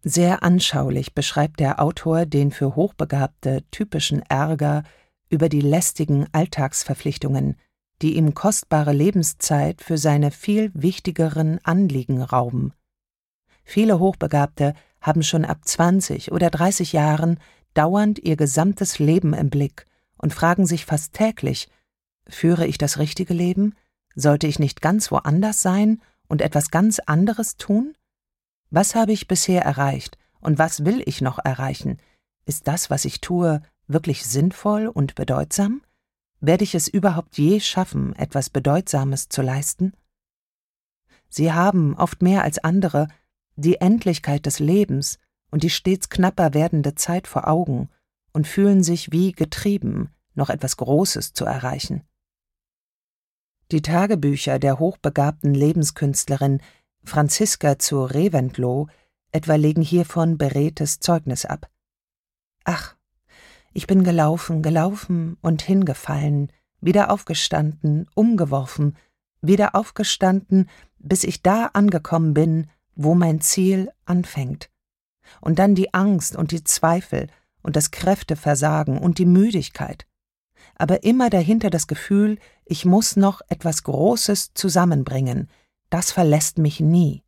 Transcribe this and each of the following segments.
Sehr anschaulich beschreibt der Autor den für Hochbegabte typischen Ärger über die lästigen Alltagsverpflichtungen, die ihm kostbare Lebenszeit für seine viel wichtigeren Anliegen rauben. Viele Hochbegabte haben schon ab 20 oder 30 Jahren dauernd ihr gesamtes Leben im Blick und fragen sich fast täglich: Führe ich das richtige Leben? Sollte ich nicht ganz woanders sein und etwas ganz anderes tun? Was habe ich bisher erreicht und was will ich noch erreichen? Ist das, was ich tue, wirklich sinnvoll und bedeutsam? Werde ich es überhaupt je schaffen, etwas Bedeutsames zu leisten? Sie haben, oft mehr als andere, die Endlichkeit des Lebens und die stets knapper werdende Zeit vor Augen und fühlen sich wie getrieben, noch etwas Großes zu erreichen. Die Tagebücher der hochbegabten Lebenskünstlerin Franziska zu Reventlow etwa legen hiervon beredtes Zeugnis ab. »Ach, ich bin gelaufen, gelaufen und hingefallen, wieder aufgestanden, umgeworfen, wieder aufgestanden, bis ich da angekommen bin, wo mein Ziel anfängt. Und dann die Angst und die Zweifel und das Kräfteversagen und die Müdigkeit. Aber immer dahinter das Gefühl, ich muss noch etwas Großes zusammenbringen, das verlässt mich nie.«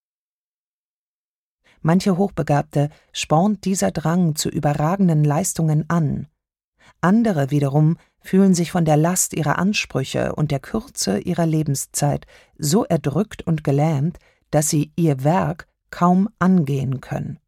Manche Hochbegabte spornt dieser Drang zu überragenden Leistungen an. Andere wiederum fühlen sich von der Last ihrer Ansprüche und der Kürze ihrer Lebenszeit so erdrückt und gelähmt, dass sie ihr Werk kaum angehen können.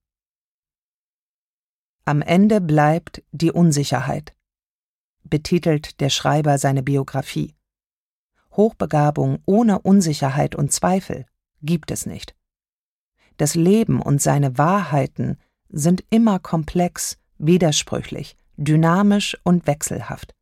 Am Ende bleibt die Unsicherheit, betitelt der Schreiber seine Biografie. Hochbegabung ohne Unsicherheit und Zweifel gibt es nicht. Das Leben und seine Wahrheiten sind immer komplex, widersprüchlich, dynamisch und wechselhaft.